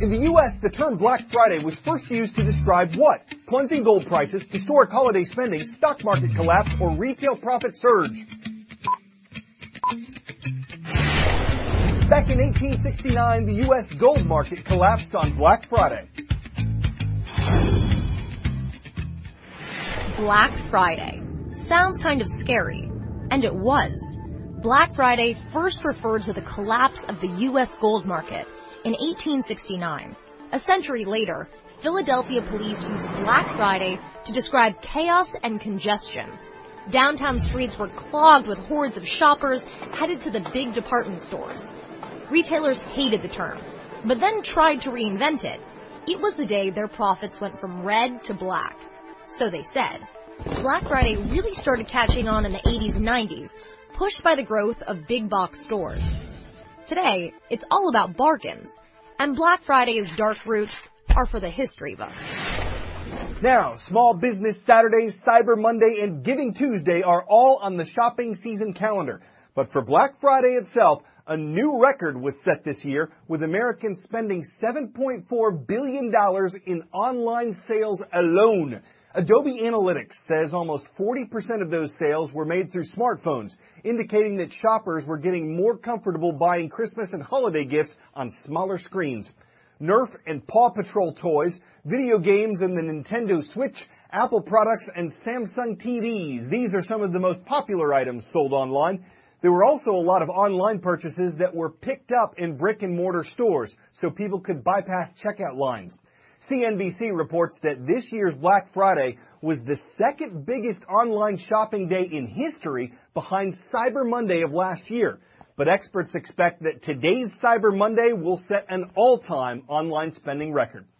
In the U.S., the term Black Friday was first used to describe what? Plunging gold prices, historic holiday spending, stock market collapse, or retail profit surge. Back in 1869, the U.S. gold market collapsed on Black Friday. Black Friday. Sounds kind of scary. And it was. Black Friday first referred to the collapse of the U.S. gold market in 1869. A century later, Philadelphia police used Black Friday to describe chaos and congestion. Downtown streets were clogged with hordes of shoppers headed to the big department stores. Retailers hated the term, but then tried to reinvent it. It was the day their profits went from red to black. So they said. Black Friday really started catching on in the 80s and 90s, pushed by the growth of big box stores. Today, it's all about bargains, and Black Friday's dark roots are for the history buffs. Now, Small Business Saturdays, Cyber Monday, and Giving Tuesday are all on the shopping season calendar. But for Black Friday itself, a new record was set this year, with Americans spending $7.4 billion in online sales alone. Adobe Analytics says almost 40% of those sales were made through smartphones, indicating that shoppers were getting more comfortable buying Christmas and holiday gifts on smaller screens. Nerf and Paw Patrol toys, video games and the Nintendo Switch, Apple products, and Samsung TVs. These are some of the most popular items sold online. There were also a lot of online purchases that were picked up in brick-and-mortar stores, so people could bypass checkout lines. CNBC reports that this year's Black Friday was the second biggest online shopping day in history, behind Cyber Monday of last year. But experts expect that today's Cyber Monday will set an all-time online spending record.